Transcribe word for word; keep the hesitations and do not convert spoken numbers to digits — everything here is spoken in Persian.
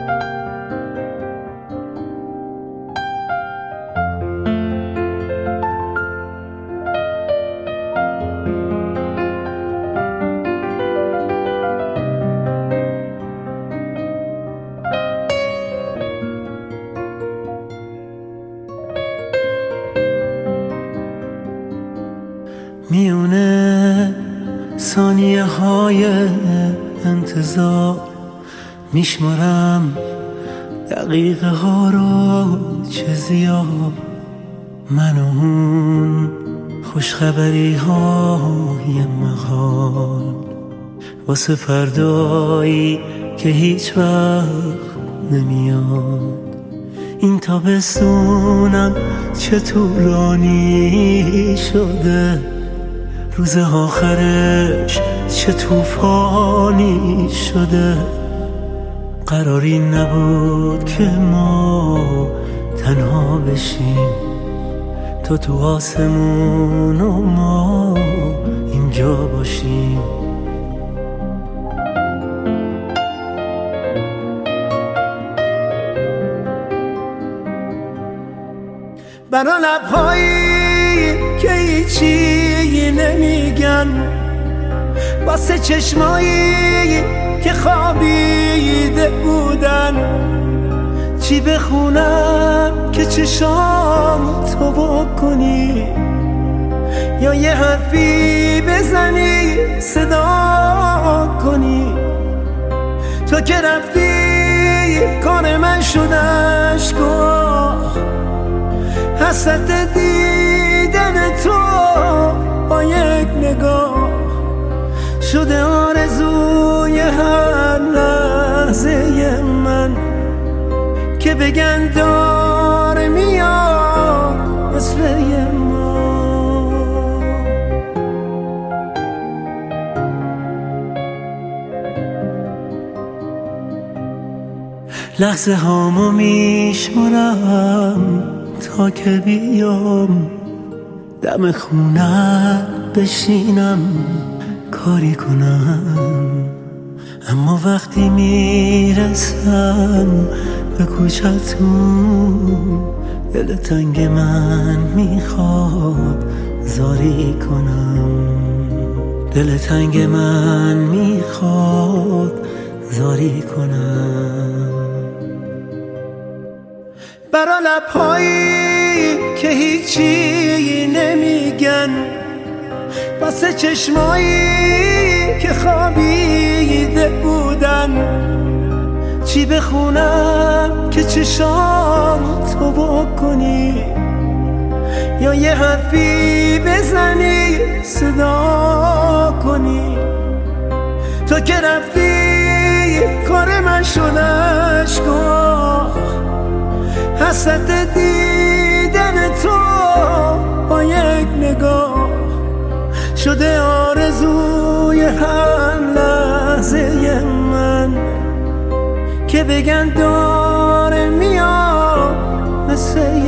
میونه ثانیه های انتظار میشمارم دقیقه ها رو چه زیاد، من و اون خوشخبری های محال واسه فردایی که هیچ وقت نمیاد. این تابستونم چه طولانی شده، روز آخرش چه طوفانی شده. قراری نبود که ما تنها بشیم، تو تو آسمون و ما اینجا باشیم. برا لبهایی که هیچی نمیگن، واسه چشمایی که خوابیده بودن، چی بخونم که چشام تو بکنی، یا یه حرفی بزنی صدا کنی. تو که رفتی کار من شد اشک‌ها، حسرت دیدن تو با یک نگاه شده آرزوی هر لحظه من، که بگن داره میاد مثل ما. لحظه هامو میشمارم تا که بیام دم خونه بشینم کاری کنم، اما وقتی میرسم به کوچتون دل تنگ من میخواد زاری کنم، دل تنگ من میخواد زاری کنم. برا لبهایی که هیچی نمیگن، واسه چشمایی که خوابیده بودن، چی بخونم که چشام تو بکنی، یا یه حرفی بزنی صدا کنی. تو که رفتی کار من شد اشک‌ها، حسرت دیدن تو با یک نگاه شده آرزوی هر لحظه من، که بگن داره میاد مثل